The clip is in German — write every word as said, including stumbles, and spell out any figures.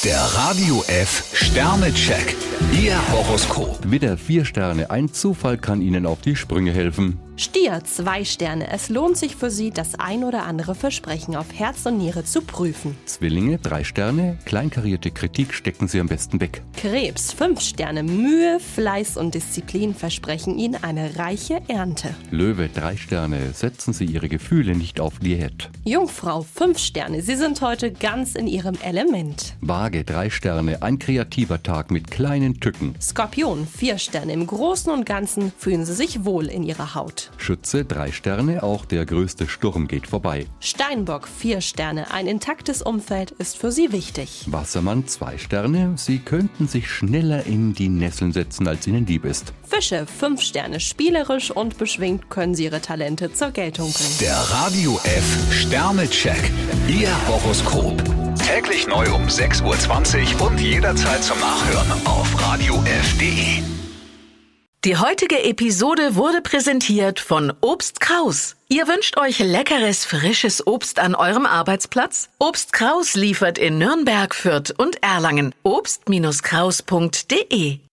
Der Radio F Sternecheck. Ihr Horoskop. Widder, vier Sterne. Ein Zufall kann Ihnen auf die Sprünge helfen. Stier, zwei Sterne. Es lohnt sich für Sie, das ein oder andere Versprechen auf Herz und Niere zu prüfen. Zwillinge, drei Sterne. Kleinkarierte Kritik stecken Sie am besten weg. Krebs, fünf Sterne. Mühe, Fleiß und Disziplin versprechen Ihnen eine reiche Ernte. Löwe, drei Sterne. Setzen Sie Ihre Gefühle nicht auf Diät. Jungfrau, fünf Sterne. Sie sind heute ganz in Ihrem Element. Waage, drei Sterne. Ein kreativer Tag mit kleinen Tücken. Skorpion, vier Sterne. Im Großen und Ganzen fühlen Sie sich wohl in Ihrer Haut. Schütze, drei Sterne. Auch der größte Sturm geht vorbei. Steinbock, vier Sterne. Ein intaktes Umfeld ist für Sie wichtig. Wassermann, zwei Sterne. Sie könnten sich schneller in die Nesseln setzen, als Ihnen lieb ist. Fische, fünf Sterne. Spielerisch und beschwingt können Sie Ihre Talente zur Geltung bringen. Der Radio F Sternecheck. Ihr Horoskop. Täglich neu um sechs Uhr zwanzig und jederzeit zum Nachhören auf radio f punkt de. Die heutige Episode wurde präsentiert von Obst Kraus. Ihr wünscht euch leckeres, frisches Obst an eurem Arbeitsplatz? Obst Kraus liefert in Nürnberg, Fürth und Erlangen. obst Kraus punkt de